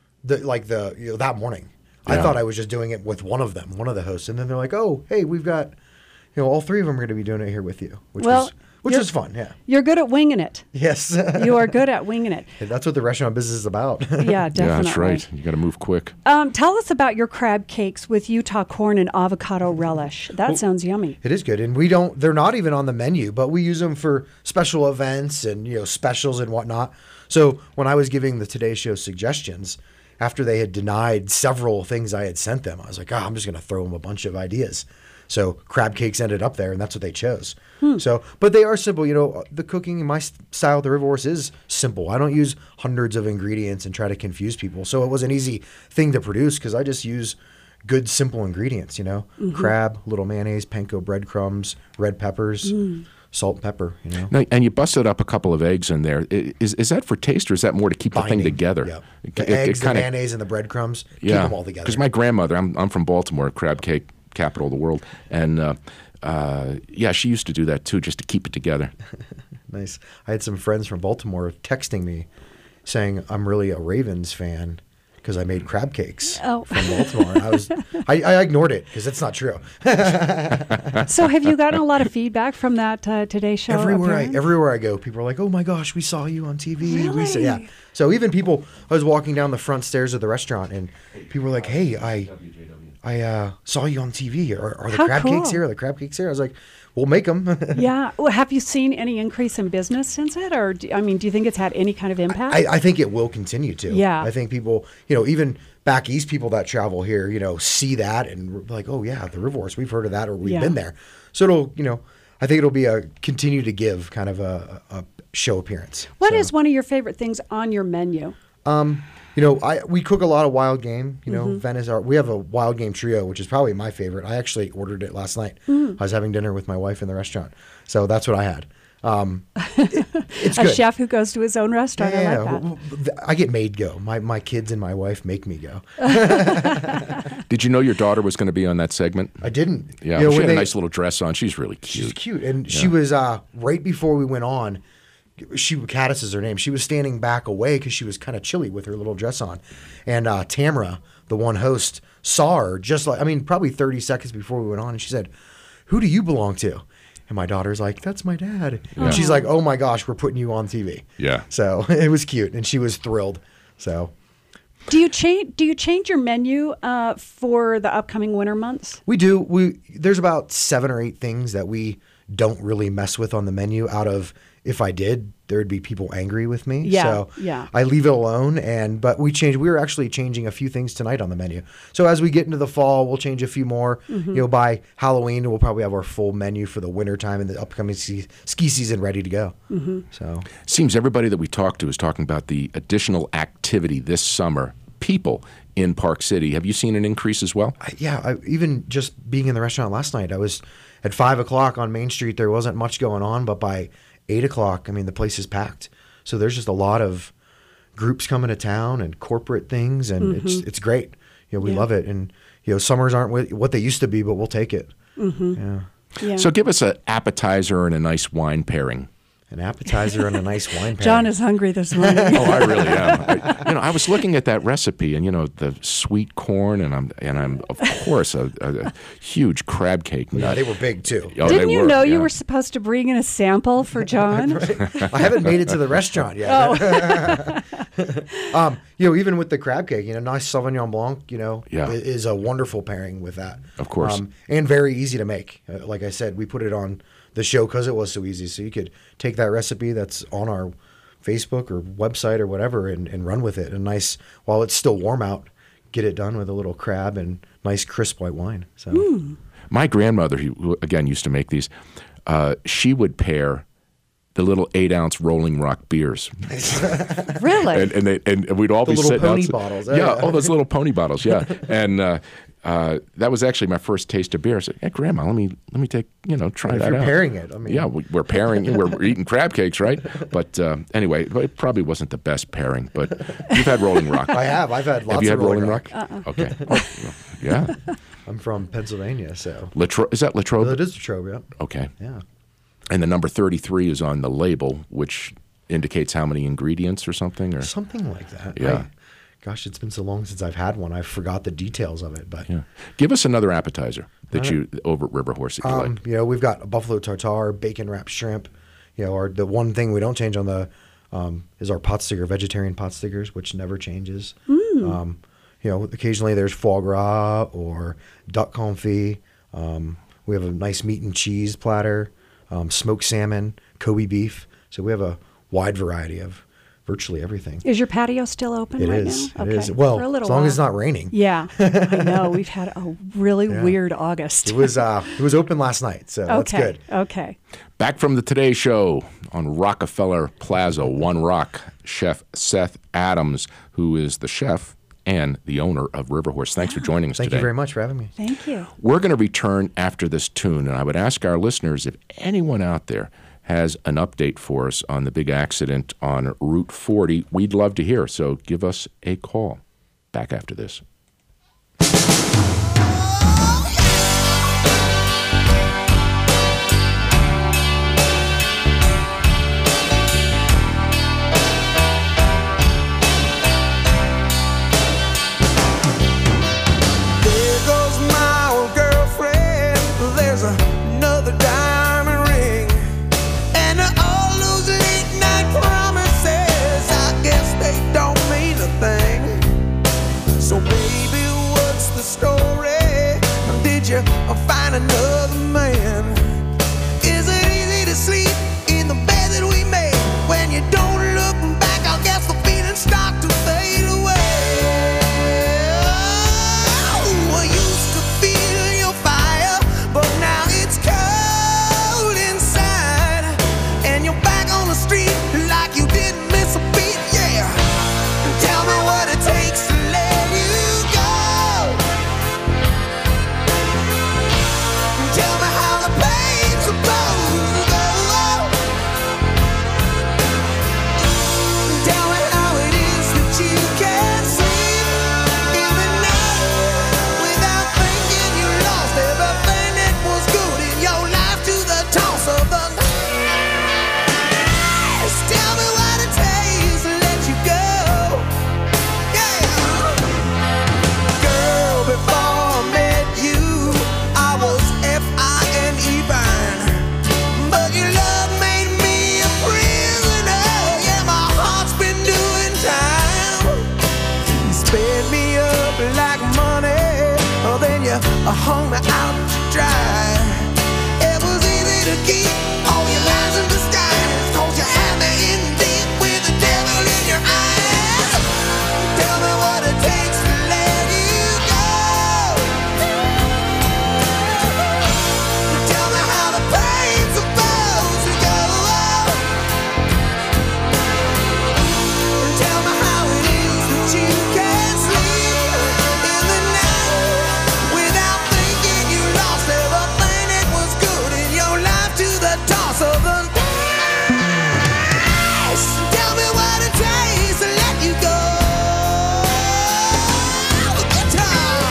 that morning. I thought I was just doing it with one of them, one of the hosts, and then they're like, "Oh, hey, we've got, all 3 of them are going to be doing it here with you," which was fun. Yeah, you're good at winging it. Yes, you are good at winging it. That's what the restaurant business is about. Yeah, definitely. Yeah, that's right. You got to move quick. Tell us about your crab cakes with Utah corn and avocado relish. That sounds yummy. It is good, and they're not even on the menu, but we use them for special events and specials and whatnot. So when I was giving the Today Show suggestions, after they had denied several things I had sent them, I was like, I'm just going to throw them a bunch of ideas. So crab cakes ended up there, and that's what they chose. So, but they are simple. The cooking in my style at the River Horse is simple. I don't use hundreds of ingredients and try to confuse people. So it was an easy thing to produce because I just use good, simple ingredients, crab, little mayonnaise, panko breadcrumbs, red peppers. Salt and pepper, Now, and you busted up a couple of eggs in there. Is that for taste, or is that more to keep the thing together? Yep. The eggs, the mayonnaise, and the breadcrumbs, keep them all together. Because my grandmother, I'm from Baltimore, crab cake capital of the world, and she used to do that too, just to keep it together. Nice. I had some friends from Baltimore texting me saying I'm really a Ravens fan because I made crab cakes from Baltimore. I ignored it because it's not true. So have you gotten a lot of feedback from that Today Show? Everywhere I go, people are like, "Oh my gosh, we saw you on TV." Really? So even people, I was walking down the front stairs of the restaurant, and people were like, "Hey, I saw you on TV. Are the crab cakes here? Are the crab cakes here?" I was like, "We'll make them." Yeah. Well, have you seen any increase in business since it? Or, do you think it's had any kind of impact? I think it will continue to. Yeah. I think people, even back east people that travel here, see that and we're like, oh yeah, the River Horse, we've heard of that or we've been there. So it'll, I think it'll be a continue to give kind of a show appearance. What is one of your favorite things on your menu? We cook a lot of wild game. Venice. We have a wild game trio, which is probably my favorite. I actually ordered it last night. I was having dinner with my wife in the restaurant, so that's what I had. It's a good. chef who goes to his own restaurant. I like that. I get made go. My kids and my wife make me go. Did you know your daughter was going to be on that segment? I didn't. Yeah, she had a nice little dress on. She's really cute. She's cute, and she was right before we went on. Caddis is her name. She was standing back away because she was kind of chilly with her little dress on. And Tamara, the one host, saw her probably 30 seconds before we went on. And she said, "Who do you belong to?" And my daughter's like, "That's my dad." Yeah. And she's like, "Oh my gosh, we're putting you on TV." Yeah. So it was cute. And she was thrilled. So. Do you change your menu for the upcoming winter months? We do. There's about 7 or 8 things that we don't really mess with on the menu out of, if I did, there would be people angry with me. Yeah, so yeah. I leave it alone. But we were actually changing a few things tonight on the menu. So as we get into the fall, we'll change a few more. Mm-hmm. By Halloween, we'll probably have our full menu for the winter time and the upcoming ski season ready to go. Mm-hmm. So seems everybody that we talked to is talking about the additional activity this summer. People in Park City. Have you seen an increase as well? Even just being in the restaurant last night, I was at 5 o'clock on Main Street. There wasn't much going on, but by 8 o'clock, the place is packed. So there's just a lot of groups coming to town and corporate things, and it's great. We love it. And summers aren't what they used to be, but we'll take it. Mm-hmm. Yeah. So give us an appetizer and a nice wine pairing. An appetizer and a nice wine pairing. John is hungry this morning. Oh, I really am. I was looking at that recipe, and the sweet corn, and I'm of course a huge crab cake. Yeah, they were big too. Oh, Didn't they you were, know yeah. you were supposed to bring in a sample for John? I haven't made it to the restaurant yet. Even with the crab cake, nice Sauvignon Blanc, is a wonderful pairing with that. Of course. And very easy to make. Like I said, we put it on the show because it was so easy. So you could take that recipe that's on our Facebook or website or whatever and run with it. And nice, while it's still warm out, get it done with a little crab and nice crisp white wine. So my grandmother, who again used to make these, she would pair the little 8-ounce Rolling Rock beers. Really? And we'd all the be little sitting pony outside. bottles. Yeah, all those little pony bottles. Yeah, and that was actually my first taste of beer. I said, "Hey, Grandma, let me take try if that you're out." pairing it, yeah, we're pairing. We're eating crab cakes, right? But anyway, it probably wasn't the best pairing. But you've had Rolling Rock. I have. I've had lots Have you of had Rolling Rock. Okay. Yeah. I'm from Pennsylvania, so. Is that Latrobe? It is Latrobe, yeah. Okay. Yeah. And the number 33 is on the label, which indicates how many ingredients or something? Or something like that. Yeah. Gosh, it's been so long since I've had one. I forgot the details of it. But yeah. Give us another appetizer that you over at River Horse that you like. We've got a buffalo tartare, bacon wrapped shrimp. The one thing we don't change on the is our pot sticker, vegetarian pot stickers, which never changes. Occasionally there's foie gras or duck confit. We have a nice meat and cheese platter, smoked salmon, Kobe beef. So we have a wide variety of virtually everything. Is your patio still open It right is. now? It is. Well, For a little as long while. as it's not raining. Yeah, I know. We've had a really weird August. It was open last night, so that's good. Okay. Back from the Today Show on Rockefeller Plaza, One Rock, Chef Seth Adams, who is the chef and the owner of River Horse. Thanks for joining us Thank today. you very much for having me. Thank you. We're going to return after this tune, and I would ask our listeners if anyone out there has an update for us on the big accident on Route 40. We'd love to hear, so give us a call. Back after this. Find another man. Is it easy to sleep in the bed that we made? When you don't look back, I guess the feelings start to fade away. hung me out to dry. It was easy to keep all your lies in disguise, 'cause you had me in deep with the devil in your eyes. Tell me what it takes to let you go. Tell me how the pain's supposed to go. Tell me how it is that you can't sleep in the night without thinking you lost everything that was good in your life to the toss of the dice. Tell me what it takes to let you go. Good time.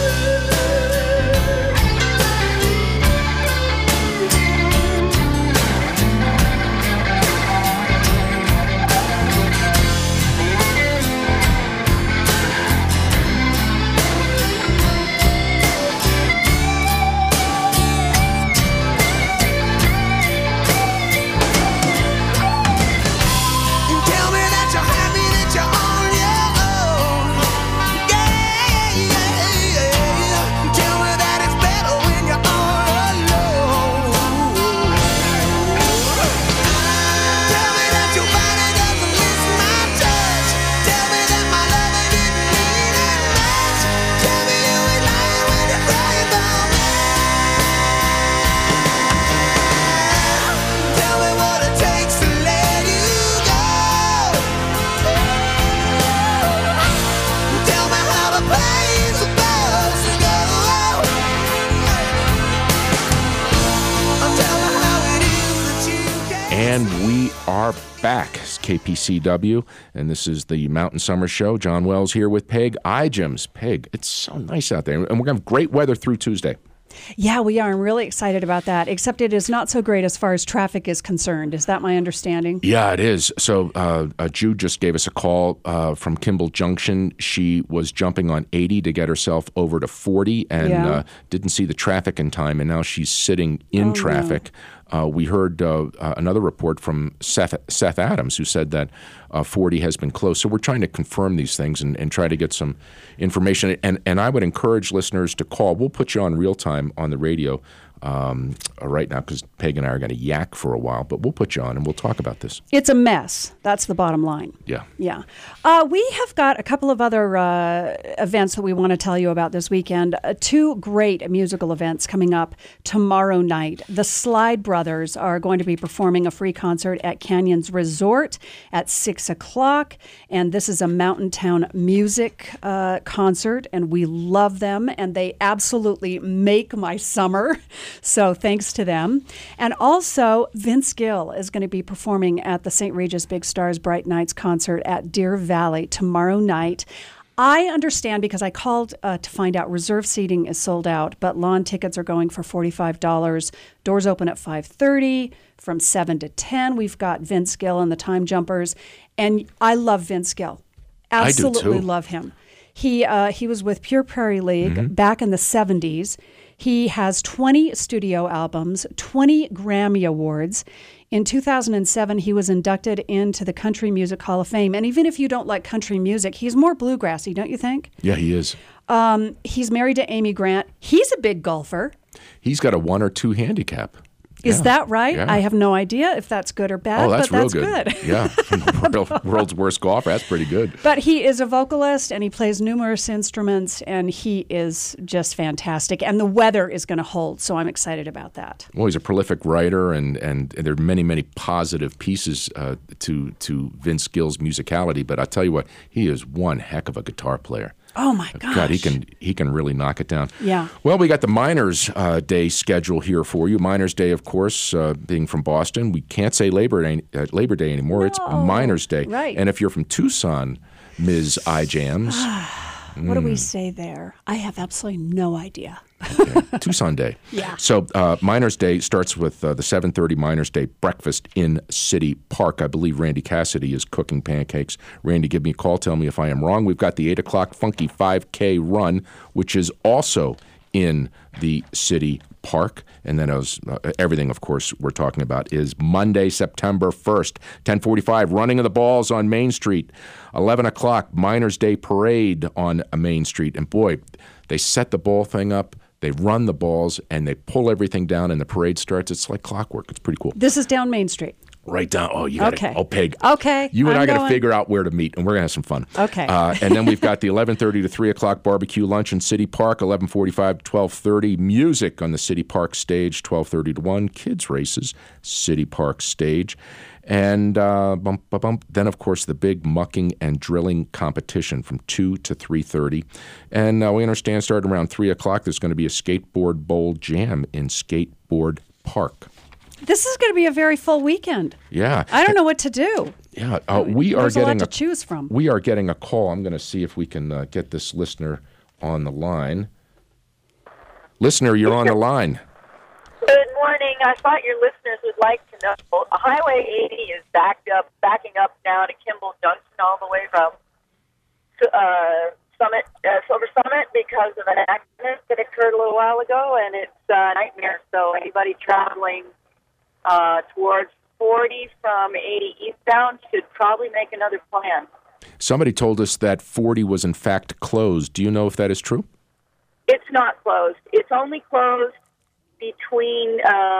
You tell me that you're happy, that you're on your own. Yeah, yeah, yeah. You tell me that it's better when you're all alone. Tell me that your body doesn't miss my touch. Tell me that my loving didn't mean that much. Tell me you ain't lying when you're crying about me. Tell me what it takes to let you go. Tell me how the pain's supposed to go. Tell me how it is that you can. And we are back. It's KPCW, and this is the Mountain Summer Show. John Wells here with Peg Igems. Peg, it's so nice out there, and we're going to have great weather through Tuesday. Yeah, we are. I'm really excited about that, except it is not so great as far as traffic is concerned. Is that my understanding? Yeah, it is. So Jude just gave us a call from Kimball Junction. She was jumping on 80 to get herself over to 40 and didn't see the traffic in time, and now she's sitting in traffic. We heard another report from Seth Adams, who said that 40 has been closed. So we're trying to confirm these things and try to get some information. And I would encourage listeners to call. We'll put you on real time on the radio right now because Peg and I are going to yak for a while. But we'll put you on and we'll talk about this. It's a mess. That's the bottom line. Yeah. Yeah. We have got a couple of other events that we want to tell you about this weekend. Two great musical events coming up tomorrow night. The Slide Brothers are going to be performing a free concert at Canyons Resort at 6 o'clock. And this is a Mountain Town music concert, and we love them, and they absolutely make my summer. So thanks to them. And also, Vince Gill is going to be performing at the St. Regis Big Stars Bright Nights concert at Deer Valley tomorrow night. I understand because I called to find out reserve seating is sold out, but lawn tickets are going for $45. Doors open at 5:30 from 7 to 10. We've got Vince Gill and the Time Jumpers, and I love Vince Gill. Absolutely love him. He was with Pure Prairie League back in the 70s. He has 20 studio albums, 20 Grammy Awards. In 2007, he was inducted into the Country Music Hall of Fame. And even if you don't like country music, he's more bluegrassy, don't you think? Yeah, he is. He's married to Amy Grant. He's a big golfer. He's got a 1 or 2 handicap. Is that right? Yeah. I have no idea if that's good or bad, that's but that's real good. Yeah, from the world's worst golfer. That's pretty good. But he is a vocalist, and he plays numerous instruments, and he is just fantastic. And the weather is going to hold, so I'm excited about that. Well, he's a prolific writer, and there are many, many positive pieces to Vince Gill's musicality. But I tell you what, he is one heck of a guitar player. Oh my gosh! God, he can really knock it down. Yeah. Well, we got the Miners Day schedule here for you. Miners Day, of course, being from Boston, we can't say Labor Day anymore. No. It's Miners Day. Right. And if you're from Tucson, Ms. Igems, what do we say there? I have absolutely no idea. Okay. Tucson Day. Yeah. So Miners Day starts with the 7:30 Miners Day breakfast in City Park. I believe Randy Cassidy is cooking pancakes. Randy, give me a call. Tell me if I am wrong. We've got the 8 o'clock Funky 5K run, which is also in the City Park. And then everything, of course, we're talking about is Monday, September 1st, 10:45, Running of the Balls on Main Street. 11 o'clock, Miners Day Parade on Main Street. And boy, they set the ball thing up They run the balls, and they pull everything down, and the parade starts. It's like clockwork. It's pretty cool. This is down Main Street. Right down. Oh, you got to. Okay. Oh, Peg. Okay. You and I'm I got to going. figure out where to meet, and we're going to have some fun. Okay. And then we've got the 11:30 to 3 o'clock barbecue lunch in City Park, 11:45 to 12:30. Music on the City Park stage, 12:30 to 1. Kids races, City Park stage. And then, of course, the big mucking and drilling competition from 2 to 3:30. And we understand starting around 3 o'clock, there's going to be a skateboard bowl jam in Skateboard Park. This is going to be a very full weekend. Yeah. I don't know what to do. Yeah, we are There's a lot getting to choose from. We are getting a call. I'm going to see if we can get this listener on the line. Listener, you're on the line. Good morning. I thought your listeners would like to know Highway 80 is backing up now to Kimball Junction all the way from Silver Summit because of an accident that occurred a little while ago, and it's a nightmare. So anybody traveling towards 40 from 80 eastbound should probably make another plan. Somebody told us that 40 was in fact closed. Do you know if that is true? It's not closed. It's only closed between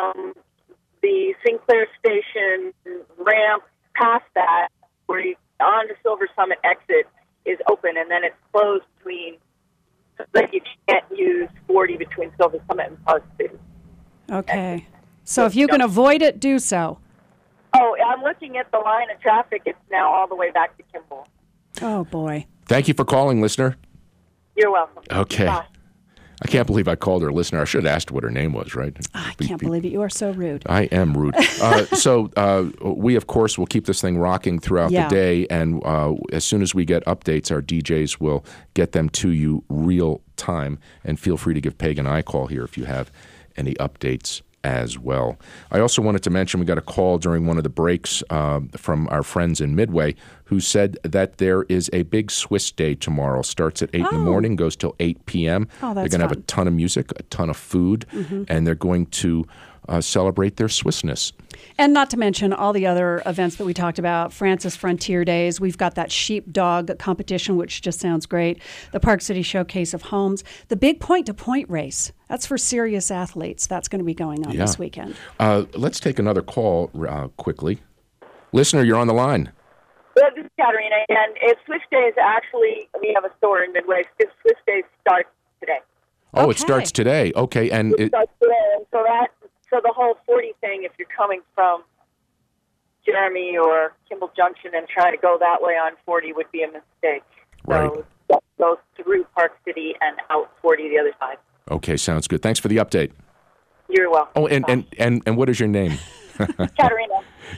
the Sinclair Station ramp past that, where you on the Silver Summit exit is open, and then it's closed between, so that you can't use 40 between Silver Summit and Park City. Okay. So if you can avoid it, do so. Oh, I'm looking at the line of traffic. It's now all the way back to Kimball. Oh, boy. Thank you for calling, listener. You're welcome. Okay. Bye. I can't believe I called her a listener. I should have asked what her name was, right? I can't believe it. You are so rude. I am rude. So we, of course, will keep this thing rocking throughout the day, and as soon as we get updates, our DJs will get them to you real time, and feel free to give Peg and I a call here if you have any updates as well. I also wanted to mention we got a call during one of the breaks from our friends in Midway who said that there is a big Swiss Day tomorrow. Starts at 8 in the morning, goes till 8 p.m. Oh, that's They're going to have a ton of music, a ton of food, and they're going to celebrate their Swissness. And not to mention all the other events that we talked about, Francis Frontier Days. We've got that sheepdog competition, which just sounds great. The Park City Showcase of Homes. The big point-to-point race. That's for serious athletes. That's going to be going on this weekend. Let's take another call quickly. Listener, you're on the line. Well, this is Katerina, and Swiss Days actually, we have a store in Midway. Swiss Days starts today. Oh, it starts today. Okay, and It starts today, and so the whole 40 thing, if you're coming from Jeremy or Kimball Junction and trying to go that way on 40 would be a mistake. Right. So that goes through Park City and out 40 the other side. Okay, sounds good. Thanks for the update. You're welcome. Oh, and what is your name? Katerina.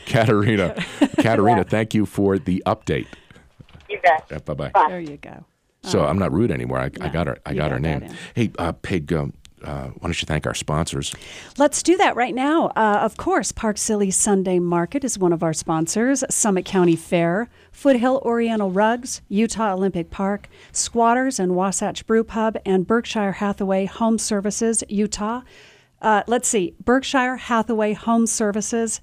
Katerina, thank you for the update. You bet. Bye-bye. Bye. There you go. So I'm not rude anymore. I got her. I got her name. in. Hey, Peg, why don't you thank our sponsors? Let's do that right now. Of course, Park City Sunday Market is one of our sponsors. Summit County Fair, Foothill Oriental Rugs, Utah Olympic Park, Squatters and Wasatch Brew Pub, and Berkshire Hathaway Home Services, Utah. Let's see. Berkshire Hathaway Home Services,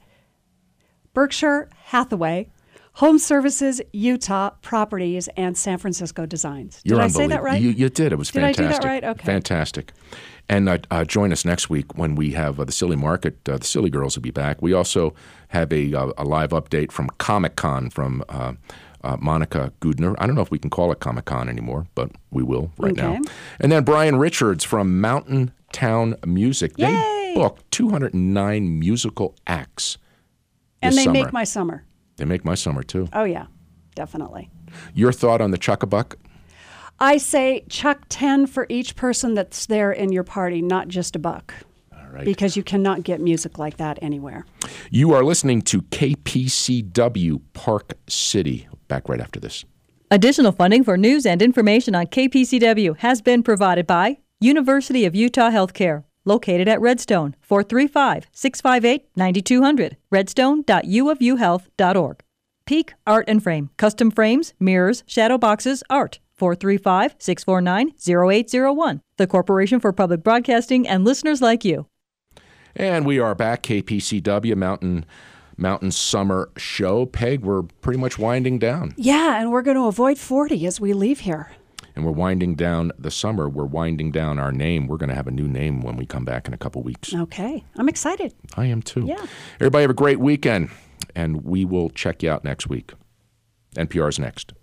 Utah Properties, and San Francisco Designs. Did I say that right? You did. It was fantastic. Did I do that right? Okay. Fantastic. And join us next week when we have the Silly Market. The Silly Girls will be back. We also have a live update from Comic-Con from Monica Gudner. I don't know if we can call it Comic-Con anymore, but we will right now. And then Brian Richards from Mountain Town Music. Yay! They booked 209 musical acts And this they summer. make my summer. They make my summer, too. Oh, yeah, definitely. Your thought on the Chuck-a-Buck? I say chuck 10 for each person that's there in your party, not just a buck. All right. Because you cannot get music like that anywhere. You are listening to KPCW Park City. Back right after this. Additional funding for news and information on KPCW has been provided by University of Utah Healthcare, located at Redstone, 435-658-9200, redstone.uofuhealth.org. Peak Art and Frame, custom frames, mirrors, shadow boxes, art, 435-649-0801. The Corporation for Public Broadcasting and listeners like you. And we are back, KPCW Mountain Summer Show. Peg, we're pretty much winding down. Yeah, and we're going to avoid 40 as we leave here. And we're winding down the summer. We're winding down our name. We're going to have a new name when we come back in a couple weeks. Okay. I'm excited. I am too. Yeah. Everybody have a great weekend, and we will check you out next week. NPR's next.